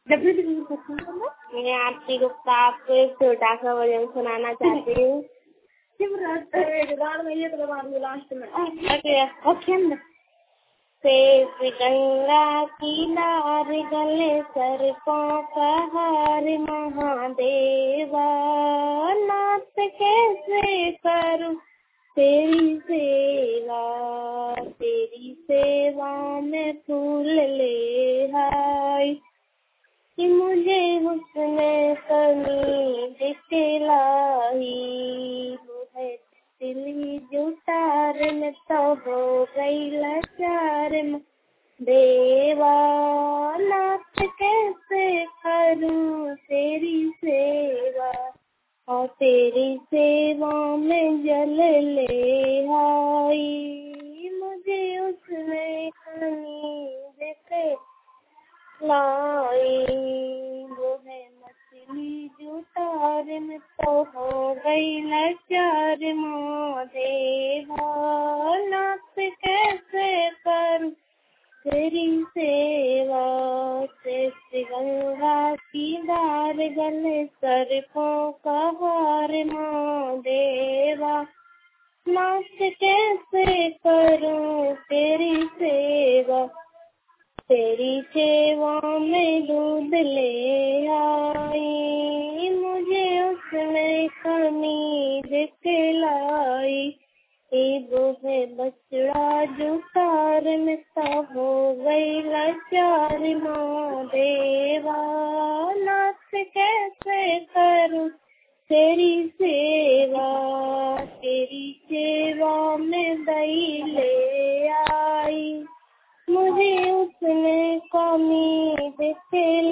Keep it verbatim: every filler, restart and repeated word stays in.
मैं आरती गुप्ता आपको एक छोटा सा भजन सुनाना चाहती हूँ। शेष गंगा किनार गले सर्पों का हार महादेवा, नाथ कैसे करूं तेरी सेवा, तेरी सेवा में फूल ले आए कि मुझे हुस्न कमी दिखलाई, मुझे दिली जुटार में तो हो गई लाचार देवा, नाथ कैसे करूं तेरी सेवा, और तेरी सेवा में जल ले आई, मुझे उसमें कमी दिखे लाई, वो है मछली जुटार में तो हो गई लाचार देवा, नाथ कैसे करूं तेरी सेवा, शेष गंगा की धार गले सर्पों का हार महादेवा, नाथ कैसे करूं तेरी सेवा, तेरी सेवा में दूध ले आई, मुझे उसमें कमी दिखलाई, वो है बछड़ा जो कार में सा हो गई लाचार देवा, नाथ कैसे करूं तेरी सेवा, तेरी सेवा में दही ले आई, मुझे उसमें कमी दिखलाई।